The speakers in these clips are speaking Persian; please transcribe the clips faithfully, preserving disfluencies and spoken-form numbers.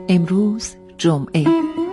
امروز جمعه،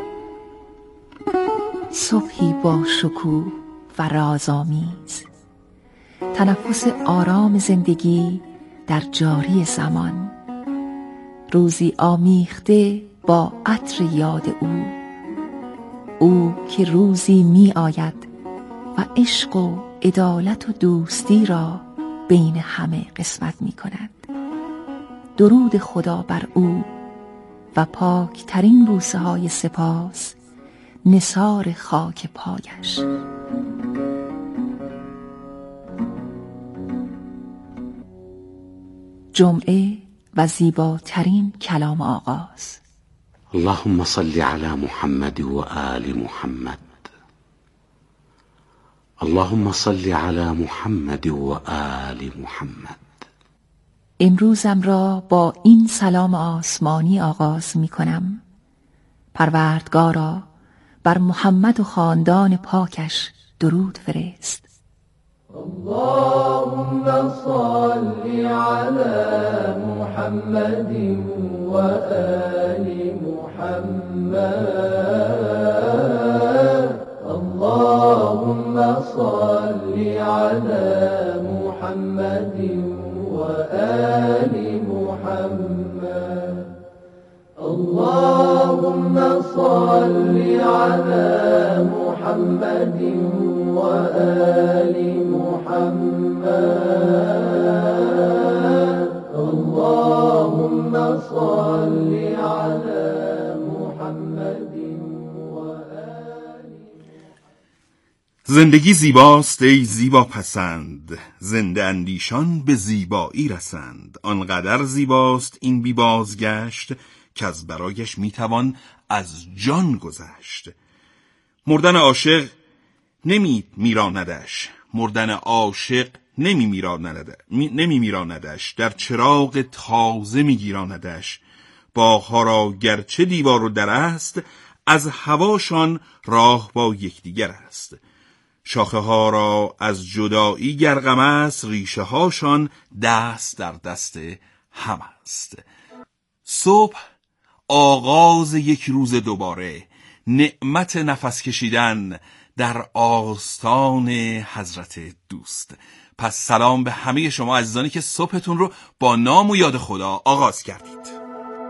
صبحی با شکوه و رازآمیز، تنفس آرام زندگی در جاری زمان، روزی آمیخته با عطر یاد او، او که روزی می آید و عشق و عدالت و دوستی را بین همه قسمت می کند. درود خدا بر او و پاک ترین بوسه های سپاس نثار خاک پایش. جمعه و زیباترین کلام آغاز. اللهم صل على محمد و آل محمد. اللهم صل على محمد و آل محمد. امروزم را با این سلام آسمانی آغاز می کنم: پروردگارا بر محمد و خاندان پاکش درود فرست. اللهم صل على محمد و آل محمد. اللهم صل على محمد و آل محمد. اللهم صل على محمد و آل محمد. اللهم صل على محمد و آل. زندگی زیباست ای زیبا پسند، زنده اندیشان به زیبایی رسند. آنقدر زیباست این بی بازگشت، که از برایش میتوان از جان گذشت. مردن عاشق نمی میراندش، مردن عاشق نمی میراندش، نمی میراندش در چراغ تازه میگیراندش. باغها را گرچه دیوار و در است، از هواشان راه با یکدیگر است. شاخه ها را از جدایی گر غم است، ریشه هاشان دست در دست هم است. صبح آغاز یک روز دوباره، نعمت نفس کشیدن در آستان حضرت دوست. پس سلام به همه شما عزیزانی که صبحتون رو با نام و یاد خدا آغاز کردید.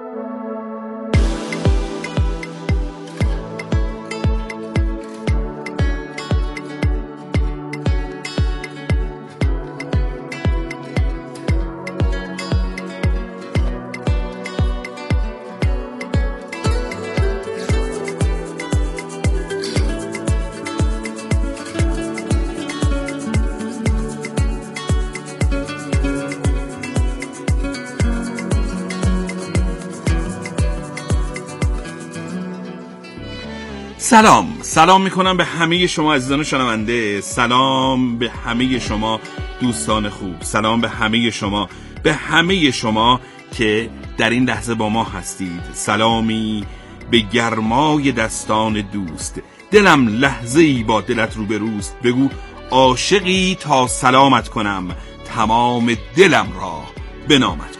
سلام سلام میکنم به همه شما عزیزان شنونده، سلام به همه شما دوستان خوب، سلام به همه شما، به همه شما که در این لحظه با ما هستید. سلامی به گرمای دستان دوست. دلم لحظه ای با دلت روبروست، بگو عاشقی تا سلامت کنم، تمام دلم را به نامت کنم.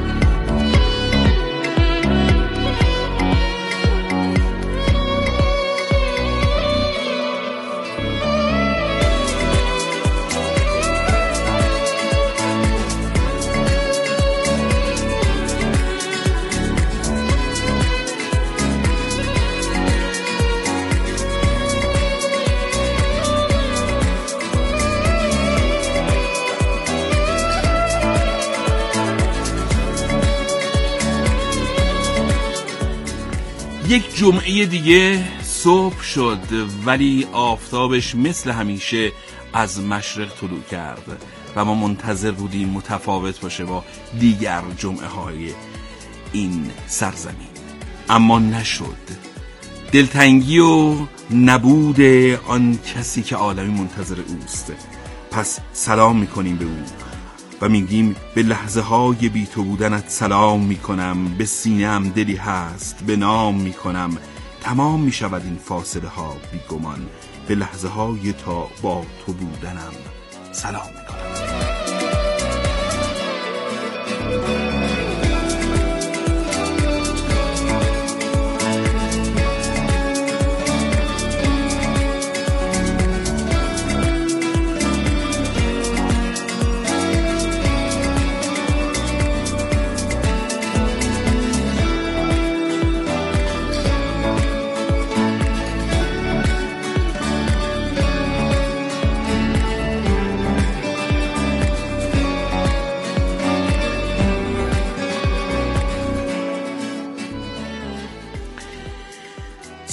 یک جمعه دیگه صبح شد، ولی آفتابش مثل همیشه از مشرق طلوع کرد و ما منتظر بودیم متفاوت باشه با دیگر جمعه های این سرزمین، اما نشد. دلتنگی و نبود آن کسی که عالمی منتظر اوست. پس سلام میکنیم به او و میگیم به لحظه های بی تو بودنت سلام میکنم، به سینه‌ام دلی هست به نام میکنم. تمام میشود این فاصله ها بی گمان، به لحظه های تا با تو بودنم سلام میکنم.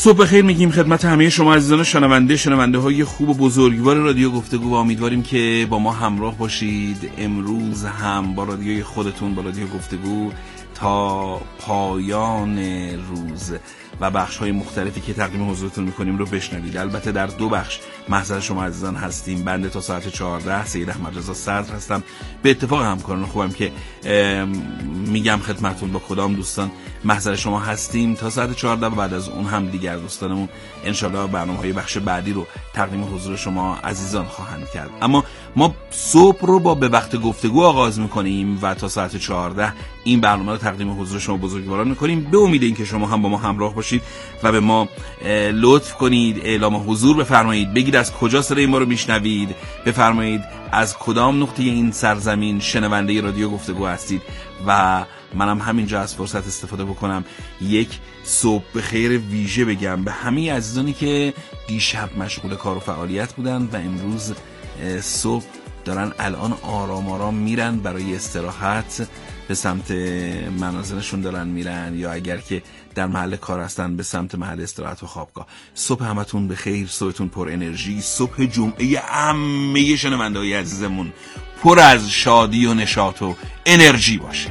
صبح خیر میگیم خدمت همه شما عزیزان شنونده شنونده های خوب و بزرگوار رادیو گفتگو و امیدواریم که با ما همراه باشید. امروز هم با رادیوی خودتون، با رادیو گفتگو تا پایان روز و بخش های مختلفی که تقدیم حضورتون میکنیم رو بشنوید. البته در دو بخش محضر شما عزیزان هستیم. بنده تا ساعت چهارده سید احمد رضا صدر هستم، به اتفاق همکاران خوبم که میگم خدمتون با کدام دوستان محضر شما هستیم تا ساعت چهارده و بعد از اون هم دیگر دوستانمون انشالله برنامه های بخش بعدی رو تقدیم حضور شما عزیزان خواهند کرد. اما ما صبح رو با به وقت گفتگو آغاز میکنیم و تا ساعت چهارده این برنامه رو تقدیم حضور شما بزرگواران میکنیم، به امید اینکه شما هم با ما همراه باشید و به ما لطف کنید، اعلام حضور بفرمایید، بگید از کجا صدای ما رو میشنوید، بفرمایید از کدام نقطه این سرزمین شنونده رادیو گفتگو هستید. و منم همینجا از فرصت استفاده بکنم یک صبح بخیر ویژه بگم به همه عزیزانی که دیشب مشغول کار و فعالیت بودن و امروز صبح دارن الان آرام آرام میرن برای استراحت، به سمت منازلشون دارن میرن، یا اگر که در محل کار هستن به سمت محل استراحت و خوابگاه. صبح همتون بخیر، صبحتون پر انرژی، صبح جمعه همه شنونده‌های عزیزمون پر از شادی و نشاط و انرژی باشه.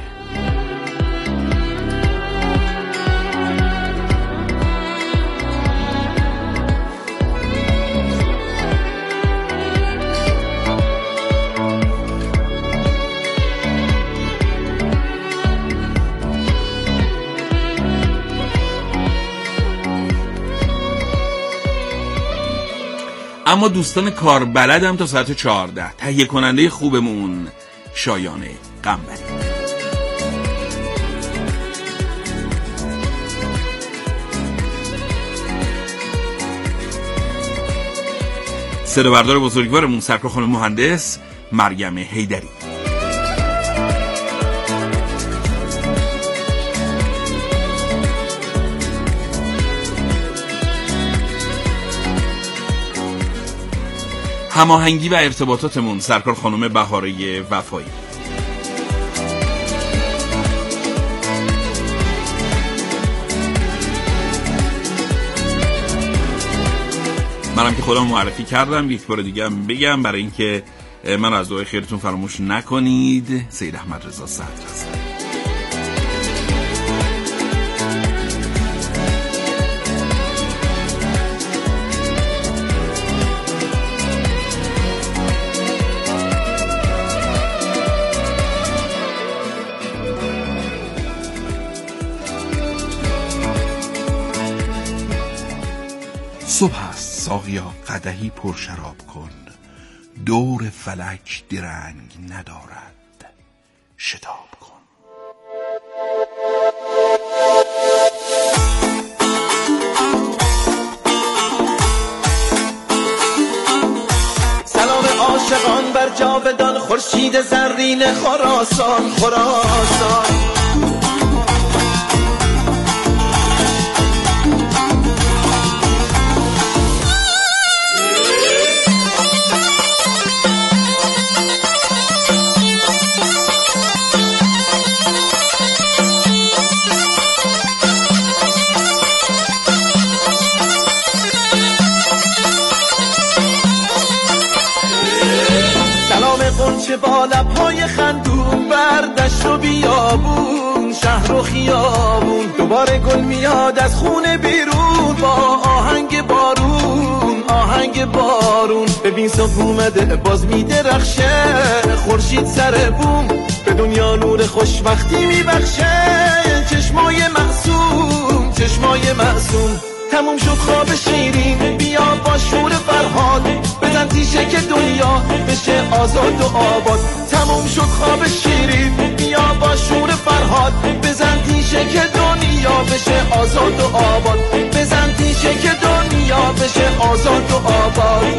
اما دوستان کاربلد هم تا ساعت چهارده تهیه کننده خوبمون شایان قنبری. صدا بردار بزرگوارمون سرکار خانم مهندس مریم حیدری. هماهنگی و ارتباطاتمون سرکار خانم بهاره وفایی. منم که خودم معرفی کردم، یک بار دیگه هم بگم برای اینکه من از دعای خیرتون فراموش نکنید. سید احمد رضا صدر هستم. صبح است ساقیا قدحی پر شراب کن، دور فلک درنگ ندارد شتاب کن. سلام عاشقان بر جاودان، خورشید زرین خراسان خراسان. چه با لب‌های خندون بر دشت و بیابون، شهر و خیابون، دوباره گل میاد از خونه بیرون با آهنگ بارون آهنگ بارون. ببین صبح اومده باز میدرخشه، خورشید سر بوم به دنیا نور خوشبختی میبخشه. چشمای معصوم چشمای معصوم، تموم شد خواب شیرین، بیا با شور فرهاد بزن تیشه که دنیا بشه آزاد و آباد. تموم شد خواب شیرین، بیا با شور فرهاد بزن تیشه که دنیا بشه آزاد و آباد. بزن تیشه که دنیا بشه آزاد و آباد.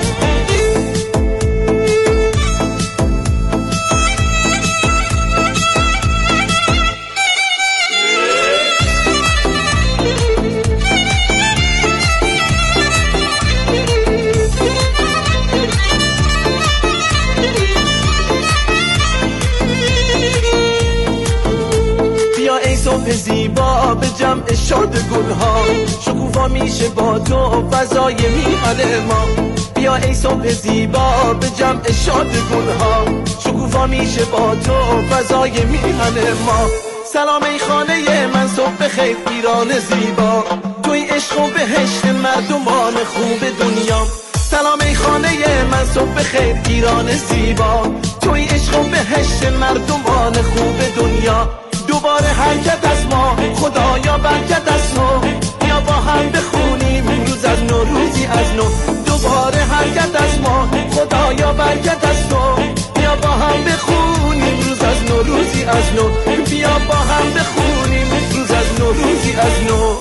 صبح زیبا به جمع شاد گلها، شکوفا میشه با تو فضای میهن ما. بیا ای صبح زیبا به جمع شاد گلها، شکوفا میشه با تو فضای میهن ما. سلام ای خانه من صبح خیر ایران زیبا، توی عشق و بهشت مردمان خوب دنیا. سلام ای خانه من صبح خیر ایران زیبا، توی عشق و بهشت مردمان خوب دنیا. دوباره حرکت از ما خدایا برکت از نو، بیا با هم بخونیم روز از نو روزی از نو. دوباره حرکت از ما خدایا برکت از نو، بیا با هم بخونیم روز از نو روزی از نو. بیا با هم بخونیم روز از نو روزی از نو.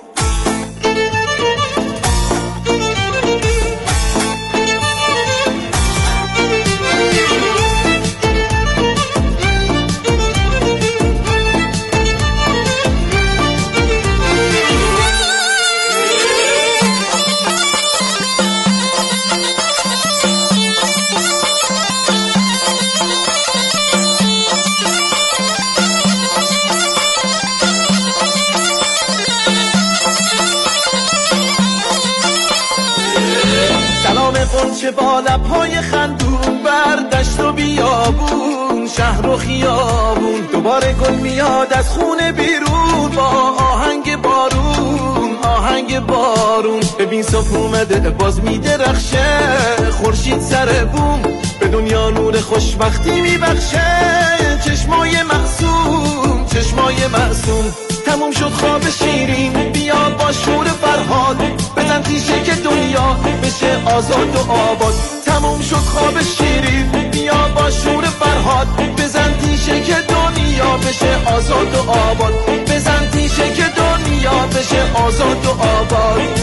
قنچه با لب‌های خندون بر دشت و بیابون، شهر و خیابون. دوباره گل میاد از خونه بیرون با آهنگ بارون، آهنگ بارون. ببین صبح اومده باز میدرخشه، خورشید سر بوم به دنیا نور خوشبختی میبخشه. چشمای معصوم، چشمای معصوم. تموم شد خواب شیرین، بیا با شور فرهاد بزن تیشه که دنیا بشه آزاد و آباد. تموم شد خواب شیرین، بیا با شور فرهاد بزن تیشه که دنیا بشه آزاد و آباد. بزن تیشه که دنیا بشه آزاد و آباد.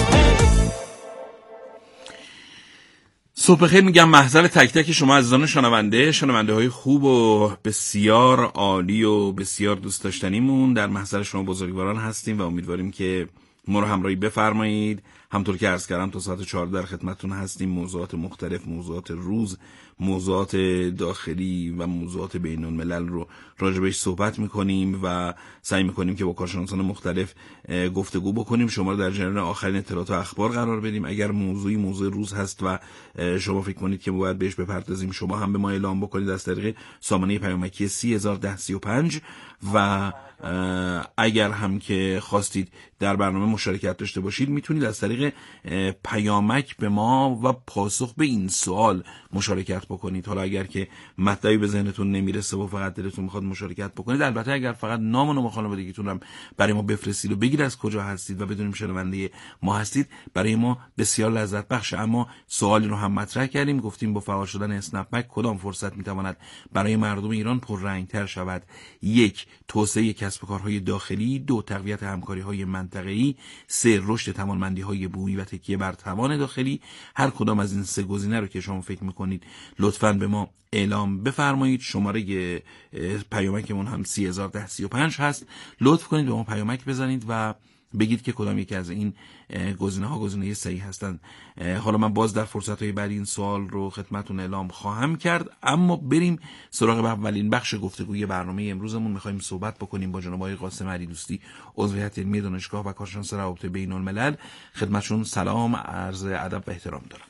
صبح خیر میگم محضر تک تک شما عزیزان شنونده، شنونده های خوب و بسیار عالی و بسیار دوست داشتنیمون. در محضر شما بزرگواران هستیم و امیدواریم که ما رو همراهی بفرمایید. همطور که عرض کردم تا ساعت چهارده در خدمتتون هستیم. موضوعات مختلف، موضوعات روز، موضوعات داخلی و موضوعات بین الملل رو راجع بهش صحبت میکنیم و سعی میکنیم که با کارشناسان مختلف گفتگو بکنیم، شما رو در جریان آخرین اطلاعات و اخبار قرار بدیم. اگر موضوعی موضوع روز هست و شما فکر کنید که باید بهش بپردازیم، شما هم به ما اعلام بکنید از طریق سامانه پیامکی سی هزار و ده سی و پنج و اگر هم که خواستید در برنامه مشارکت داشته باشید میتونید از طریق پیامک به ما و پاسخ به این سوال مشارکت بکنید. حالا اگر که مطلبی به ذهنتون نمیرسه و فقط دلتون میخواد مشارکت بکنید، البته اگر فقط نام و نام خانوادگیتون هم برای ما بفرستید و بگید از کجا هستید و بدونیم شنونده ما هستید، برای ما بسیار لذت بخشه. اما سوالی رو هم مطرح کردیم، گفتیم با فعال شدن اسنپ بک کدام فرصت میتواند برای مردم ایران پررنگ‌تر شود؟ یک، توسعه کسب و کارهای داخلی. دو، تقویت همکاری‌های منطقه‌ای. سه، رشد توانمندی‌های بومی و تکیه بر توان داخلی. هر کدام از این سه گزینه رو که شما فکر می‌کنید لطفاً به ما اعلام بفرمایید. شماره پیامکمون هم سی هزار و ده سی و پنج هست. لطف کنید به ما پیامک بزنید و بگید که کدام یکی از این گزینه ها گزینه صحیح هستند. حالا من باز در فرصت های بعد این سوال رو خدمتتون اعلام خواهم کرد، اما بریم سراغ اولین بخش گفتگوی برنامه امروزمون. میخوایم صحبت بکنیم با جناب آقای قاسم علی دوستی، عضو هیئت علمی دانشگاه و کارشناس روابط بین الملل. خدمتشون سلام، عرض ادب و احترام دارم.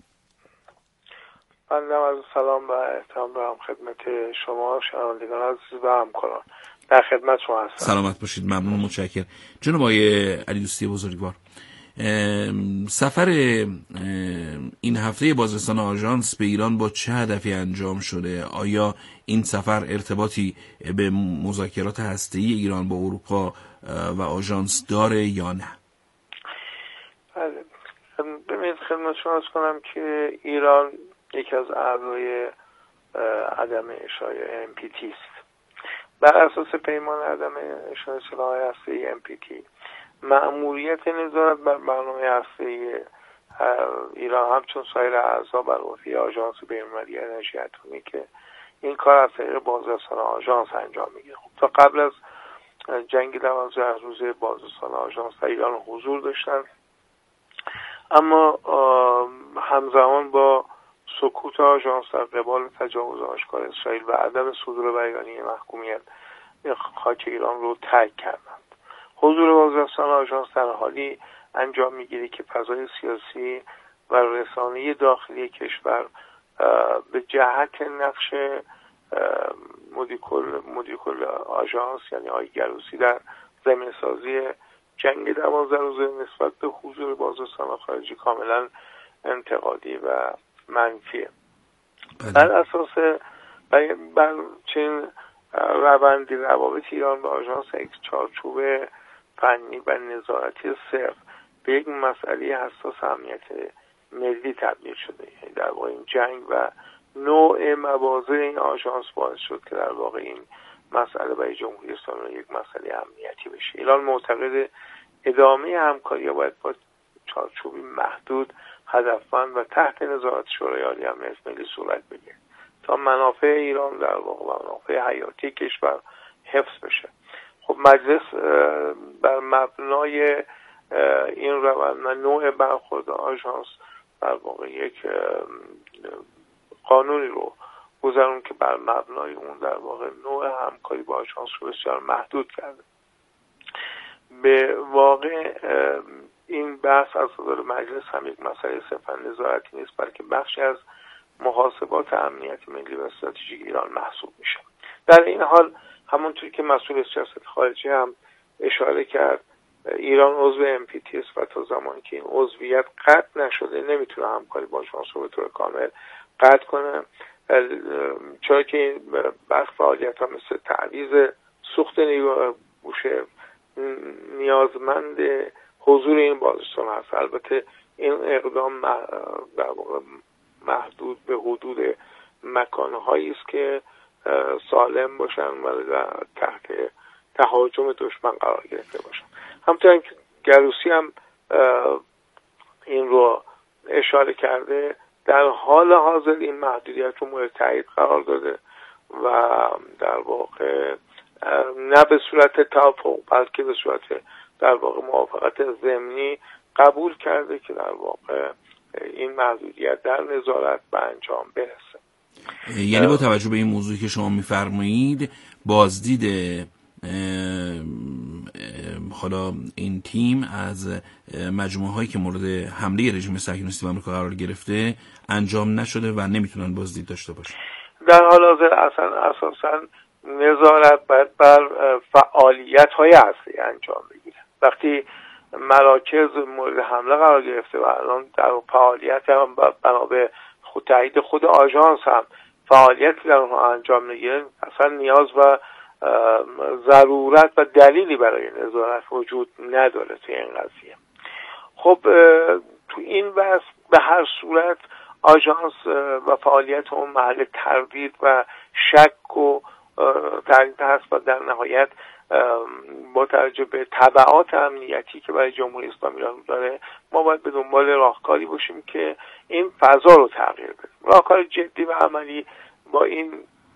بنده از سلام و احترام دارم خدمت شما شنوندگان عزیز و همکاران. در خدمت شما هستم. سلامت باشید، ممنون، متشکرم. جناب آقای علی دوستی بزرگوار، سفر این هفته بازرسان آژانس به ایران با چه هدفی انجام شده؟ آیا این سفر ارتباطی به مذاکرات هسته‌ای ایران با اروپا و آژانس داره یا نه؟ بله، ببینید خدمت شما عرض کنم که ایران یکی از اعضای عدم اشاعه ام پی تی است. بر اساس پیمان عدم اشاعه سلاح هسته‌ای ام پی تی، مأموریت نظارت بر برنامه هسته‌ای ایران همچون سایر اعضا بر عهده آژانس بین‌المللی انرژی اتمی که این کار از طریق بازرسان آژانس انجام میگیره. خب تا قبل از جنگ دوازده روزه بازرسان آژانس در ایران حضور داشتن، اما همزمان با سکوت آژانس در قبال تجاوز آشکار اسرائیل و عدم صدور بیانیه محکومیت خاک ایران رو ترک کردند. حضور بازرسان آژانس در حالی انجام میگیره که فضای سیاسی و رسانه‌ای داخلی کشور به جهت نقش مدیرکل مدیرکل آژانس یعنی آقای گروسی در زمینه‌سازی جنگ دوازده روزه نسبت به حضور بازرسان خارجی کاملا انتقادی و منفیه. بر اساس بر, بر چنین روندی روابط ایران با آژانس یک چارچوب فنی و نظارتی صرف به یک مسئله حساس امنیت ملی تبدیل شده. یعنی در واقع این جنگ و نوع مواضع این آژانس باعث شد که در واقع این مسئله برای جمهوری اسلامی یک مسئله امنیتی بشه. ایران معتقد ادامه همکاری باید با چارچوبی محدود، هدفمند و تحت نظارت شورای عالی امنیت ملی صورت بگیرد تا منافع ایران در واقع و منافع حیاتی کشور حفظ بشه. خب مجلس بر مبنای این روند و نوع برخورد آژانس در واقع یک قانونی رو گذارون که بر مبنای اون در واقع نوع همکاری با آژانس رو بسیار محدود کرده. به واقع این بحث از نظر مجلس هم یک مسئله صرفا نظارتی نیست، بلکه بخشی از محاسبات امنیتی ملی و استراتژیک ایران محسوب میشه. در این حال همونطور که مسئول سیاست خارجی هم اشاره کرد، ایران عضو ام پی تی است و تا زمانی که این عضویت قطع نشده نمیتونه همکاری با آژانس رو به طور کامل قطع کنه، چرا که این بخش فعالیت ها مثل تعویض سوخت نیرو بوشهر نیازمند حضور این بازرسان هست. البته این اقدام در واقع محدود به حدود مکانهایی است که سالم باشن و تحت تهاجم دشمن قرار گرفته باشن. همونطور که گروسی هم این رو اشاره کرده، در حال حاضر این محدودیت رو مورد تایید قرار داده و در واقع نه به صورت توافق بلکه به صورت در واقع موافقت ضمنی قبول کرده که در واقع این محدودیت در نظارت به انجام برسه. یعنی با توجه به این موضوعی که شما می‌فرمایید، بازدید حالا این تیم از مجموعه هایی که مورد حمله رژیم صهیونیستی آمریکا قرار گرفته انجام نشده و نمیتونن بازدید داشته باشن. در حال حاضر اصلا اساسا نظارت باید بر فعالیت های اصلی انجام بگیره. وقتی مراکز مورد حمله قرار گرفته و الان در فعالیت هم بنا به خود تایید خود آژانس هم فعالیتی در اونها انجام نگیره، اصلا نیاز و ضرورت و دلیلی برای نظارت وجود نداره توی این قضیه. خب تو این بحث به هر صورت آژانس و فعالیت اون محل تردید و شک و تردید هست و در نهایت با توجه به تبعات امنیتی که برای جمهوری اسلامی ایران داره، ما باید به دنبال راهکاری باشیم که این فضا رو تغییر بدیم. راهکار جدی و عملی با این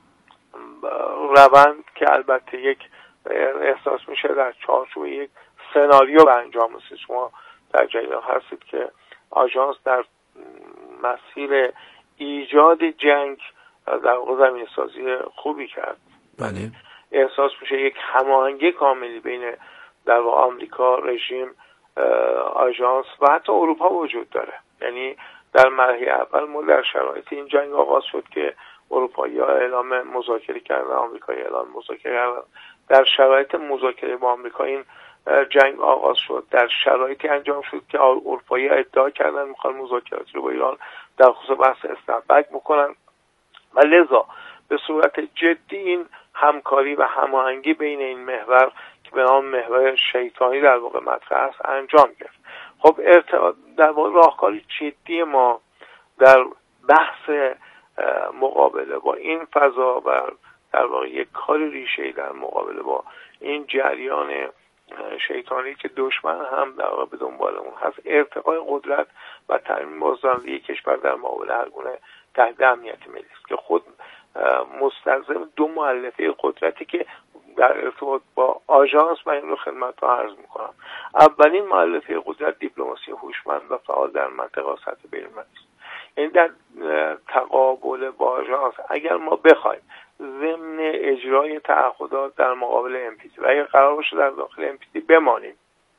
روند که البته یک احساس میشه در چارچوب یک سناریو به انجام رسید. شما در جریان هستید که آژانس در مسیر ایجاد جنگ در واقع زمین سازی خوبی کرد. بله. احساس میشه یک هماهنگی کاملی بین در واقع آمریکا، رژیم، آژانس و حتی اروپا وجود داره. یعنی در مرحله اول ما در شرایط این جنگ آغاز شد که اروپایی‌ها اعلام مذاکره کردن، آمریکایی اعلام مذاکره کردن. در شرایط مذاکره با آمریکا این جنگ آغاز شد. در شرایطی انجام شد که اروپایی‌ها ادعا کردن میخوان مذاکراتی رو با ایران در خصوص بحث اسنپبک بکنن و لذا به صورت جدی این همکاری و هماهنگی بین این محور که به نام محور شیطانی در واقع مطرح است انجام گرفت. خب ارتباط در واقع راهکاری جدی ما در بحث مقابله با این فضا و در واقع یک کار ریشه‌ای در مقابله با این جریان شیطانی که دشمن هم در واقع به دنبال اون هست، ارتقای قدرت و تامین بازدارندگی کشور در مقابل هر گونه تهدید امنیتی ملی است که خود مستلزم دو مؤلفه قدرتی که در ارتباط با آژانس من این رو خدمتتون عرض میکنم. اولین مؤلفه قدرت دیپلماسی هوشمند و فعال در منطقه سطح بین‌المللی است. یعنی در تقابل با آژانس اگر ما بخوایم ضمن اجرای تعهدات در مقابل ام پی تی و اگر قرار باشه در داخل ام پی تی بمانیم،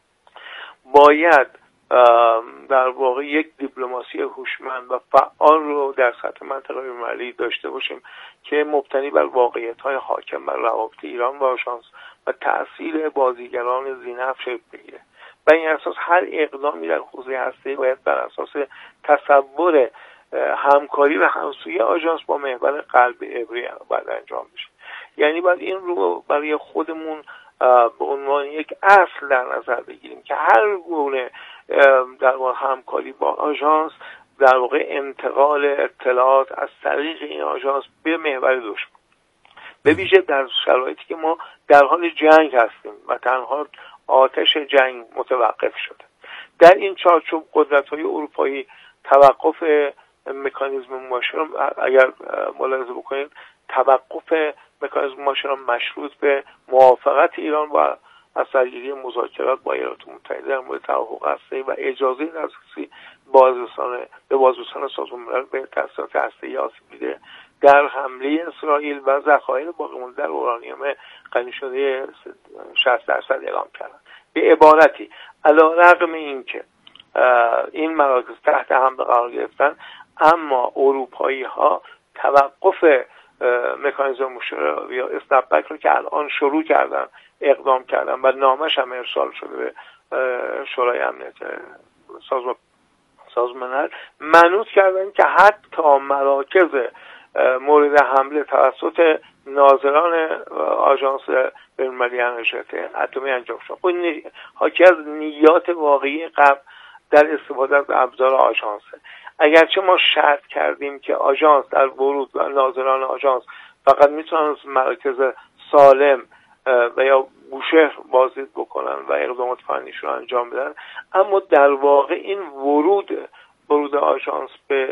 باید در واقع یک دیپلماسی هوشمند و فعال رو در سطح منطقه بین‌المللی داشته باشیم که مبتنی بر واقعیت‌های حاکم بر روابط ایران و آژانس و تأثیر بازیگران ذی‌نفع شکل بگیره. و این اساس هر اقدامی در حوزه هسته‌ای باید بر اساس تصور همکاری و همسویی آژانس با محور قلب عبری باید انجام بشه. یعنی باید این رو برای خودمون به عنوان یک اصل در نظر بگیریم که هر گونه در واقع همکاری با آژانس در واقع انتقال اطلاعات از طریق این آژانس به محور دشمن، به ویژه در شرایطی که ما در حال جنگ هستیم و تنها آتش جنگ متوقف شده. در این چارچوب قدرت‌های اروپایی توقف مکانیزم مباشر، اگر ملاحظه بکنید، توقف مکانیزم مباشر مشروط به موافقت ایران و از سرگیری مذاکرات با ایالات متحده در مورد توافق هسته‌ای و اجازه دسترسی بازرسان به بازرسان سازمان ملل به تأسیسات هسته‌ای آسیب دیده در حمله اسرائیل و ذخایر باقی مانده در اورانیوم غنی شده شصت درصد اعلام کردن. به عبارتی علیرغم اینکه این مراکز تحت حمله قرار گرفتن، اما اروپایی ها توقف مکانیزم مشاوره یا اسنپ بک رو که الان شروع کردن اقدام کردن و نامش هم ارسال شده به شورای امنیت سازمان سازمان ملل، منوط کردن که حتی مراکز مورد حمله توسط ناظران آژانس بین‌المللی انرژی اتمی انجام شد. این حاکی از نیات واقعی غرب در استفاده از ابزار آژانس. اگرچه ما شرط کردیم که آژانس در ورود و ناظران آژانس فقط میتونن از مراکز سالم و یا بوشهر بازدید بکنن و اقدامات فنیشون رو انجام بدن، اما در واقع این ورود ورود آژانس به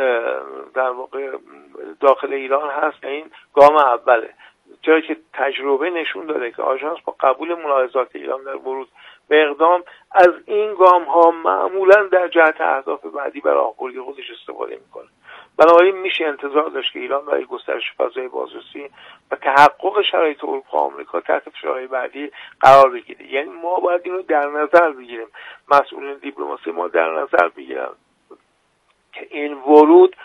در واقع داخل ایران هست. این گام اوله، چرا که تجربه نشون داده که آژانس با قبول ملاحظات ایران در ورود به اقدام از این گام ها معمولا در جهت اهداف بعدی برای راهبردی خودش استفاده میکنه. بنابراین میشه انتظار داشت که ایران برای گسترش فضای بازرسی و تحقق شرایط اروپا و آمریکا تحت فشارهای بعدی قرار بگیره. یعنی ما باید اینو در نظر بگیریم، مسئولین دیپلماسی ما در نظر بگیرن که این ورود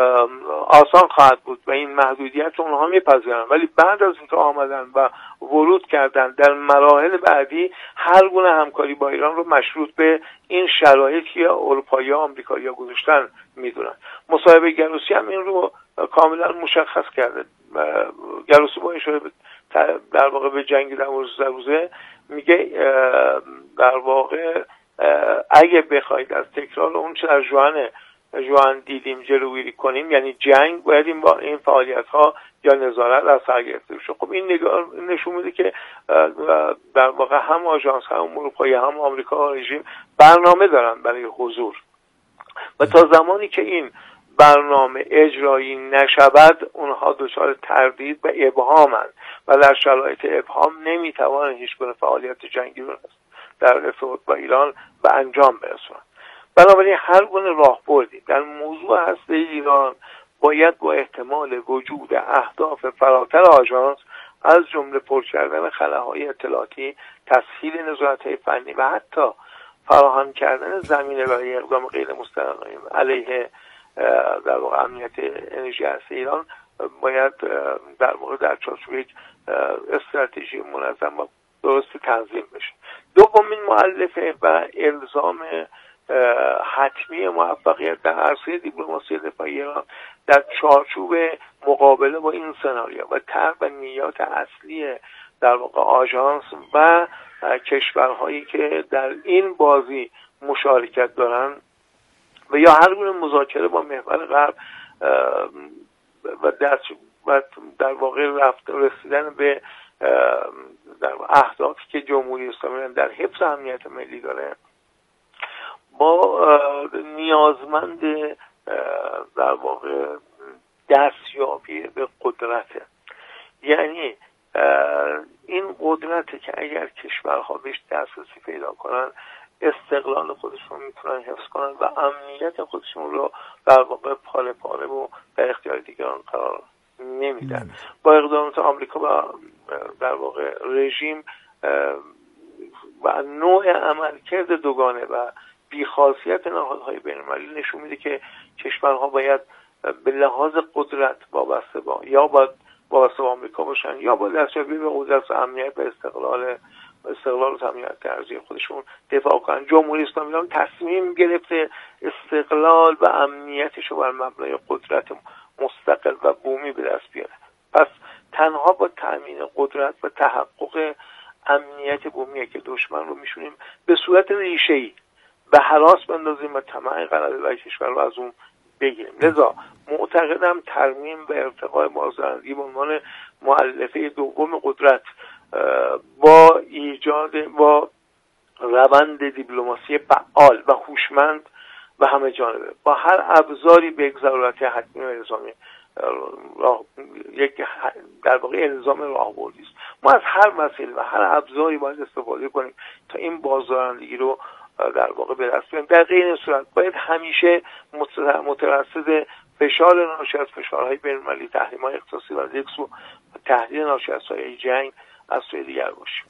آسان خواهد بود و این محدودیت اونها میپذیرن، ولی بعد از اینکه آمدن و ورود کردن در مراحل بعدی هر گونه همکاری با ایران رو مشروط به این شرایطی که اروپایی ها آمریکایی ها گذاشتن میدونن. مصاحبه گلوسی هم این رو کاملا مشخص کرده. گلوسی با اشاره در واقع به جنگ در روزه میگه در واقع اگه بخواید از تکرار اون چه در جوان جوان دیدیم جلوگیری کنیم، یعنی جنگ، باید این با این فعالیت ها یا نظارت از سر گرفته بشه. خب این نگاه نشون میده که در واقع هم آژانس هم اروپایی هم آمریکا و رژیم برنامه دارن برای حضور و تا زمانی که این برنامه اجرایی نشود اونها دچار تردید و ابهامند و در شرایط ابهام نمیتوانند هیچ گونه فعالیت جنگی رو در ارتباط با ایران و انجام برسونند. بنابراین هر گونه راهبردی در موضوع هسته ایران باید با احتمال وجود اهداف فراتر آژانس از جمله پر کردن خلاهای اطلاعاتی، تسهیل نظارت‌های فنی و حتی فراهم کردن زمینه برای اقدام غیر مستقیم علیه در واقع امنیت انرژی هسته ایران باید در واقع در چارچوب یک استراتژی منظم و درست تنظیم بشه. دومین مؤلفه و الزام حتمی موفقیت در عرصه دیپلماسی دفاعی ایران در چارچوب مقابله با این سناریو و طرح و نیات اصلی در واقع آژانس و کشورهایی که در این بازی مشارکت دارن و یا هر گونه مذاکره با محور غرب و در و در واقع رفت رسیدن به در اهدافی که جمهوری اسلامی در حفظ امنیت ملی داره با نیازمند در واقع دستیابی به قدرته. یعنی این قدرته که اگر کشورها بهش دسترسی پیدا کنن استقلال خودشون میتونن حفظ کنن و امنیت خودشون رو در واقع پاره پاره و در اختیار دیگران قرار نمیدن. با اقدامات آمریکا و در واقع رژیم و نوع عملکرد دوگانه و بیخاصیت نهادهای بین‌المللی نشون میده که کشورها باید به لحاظ قدرت وابسته با یا باید وابسته با آمریکا باشن یا با دستیابی به قدرت و امنیت و استقلال استقلال و امنیت ارضی خودشون دفاع کنن. جمهوری اسلامی ایران تصمیم گرفته استقلال و امنیتش رو بر مبنای قدرت مستقل و بومی به دست بیاره. پس تنها با تأمین قدرت و تحقق امنیت بومیه که دشمن رو میشونیم به صورت ریشه‌ای به هراس بندازیم و طمع غلبه بر کشور رو از اون بگیریم. لذا معتقدم ترمیم و ارتقای بازدارندگی به عنوان مؤلفه دوم قدرت با ایجاد با روند دیپلماسی فعال و هوشمند و همه جانبه با هر ابزاری به یک ضرورت حتمی و الزامی راه یک در واقع الزام راهبردی است. ما از هر وسیله و هر ابزاری باید استفاده کنیم تا این بازدارندگی رو در واقع به دست بیاریم. در غیر این صورت باید همیشه مترصد فشار ناشی از فشارهای بین‌المللی، تحریم‌های اقتصادی و از یک سو تهدید ناشی از سایه جنگ از سوی دیگر باشیم.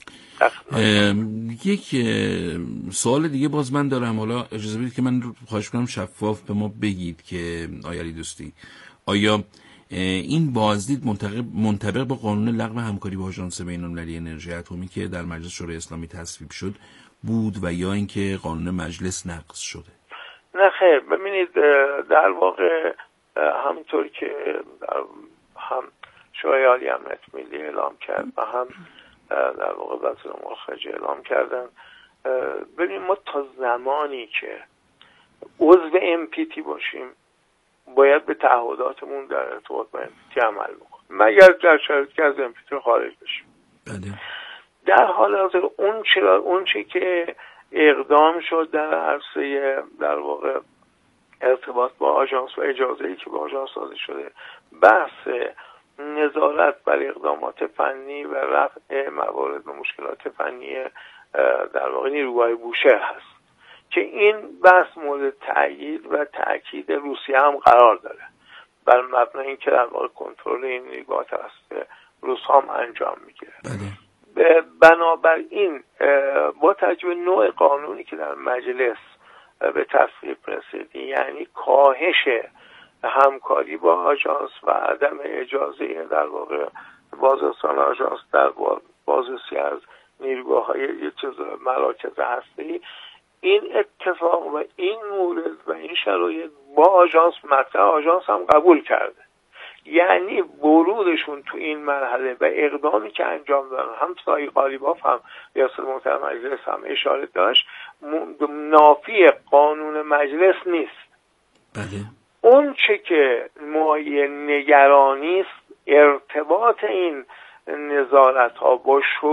یک سوال دیگه باز من دارم، حالا اجازه بدید که من خواهش کنم شفاف به ما بگید که آقای علی دوستی، آیا این بازدید منطبق با قانون لغو همکاری با آژانس بین‌المللی انرژی اتمی که در مجلس شورای اسلامی تصویب شد بود و یا اینکه قانون مجلس نقض شده؟ نه خیر، ببینید در واقع همینطور که هم شورای عالی امنیت ملی اعلام کرد و هم در واقع وزیر امور خارجه اعلام کردن، ببینید ما تا زمانی که عضو ام پی تی باشیم باید به تعهداتمون در ارتباط با ام پی تی عمل بکنیم، مگر در شرایطی که از ام پی تی خارج بشیم. بله. در حال حاضر اون چه اون چه که اقدام شد در عرصه در واقع ارتباط با آژانس و اجازه‌ای که با آژانس صادر شده، بحث نظارت بر اقدامات فنی و رفع موارد و مشکلات فنی در واقع نیروهای بوشهر هست که این بحث مورد تأیید و تأکید روسیه هم قرار داره بر مبنای اینکه در واقع کنترل این نیروها توسط روس‌ها هم انجام میگیره. بله. بنابراین با توجه به نوع قانونی که در مجلس به تصویب رسید، یعنی کاهش همکاری با آژانس و عدم اجازه در واقع بازرسان آژانس در بازرسی از نیروگاه‌های یه چیز مراکز هسته‌ای، این اتفاق و این مورد و این شرایط با آژانس مطرح آژانس هم قبول کرده. یعنی ورودشون تو این مرحله و اقدامی که انجام دادن، هم سایه قالیباف هم ریاست محترم مجلس هم اشاره داشت، نافی قانون مجلس نیست. بله. اون چه که مایه نگرانی است ارتباط این نظارت ها با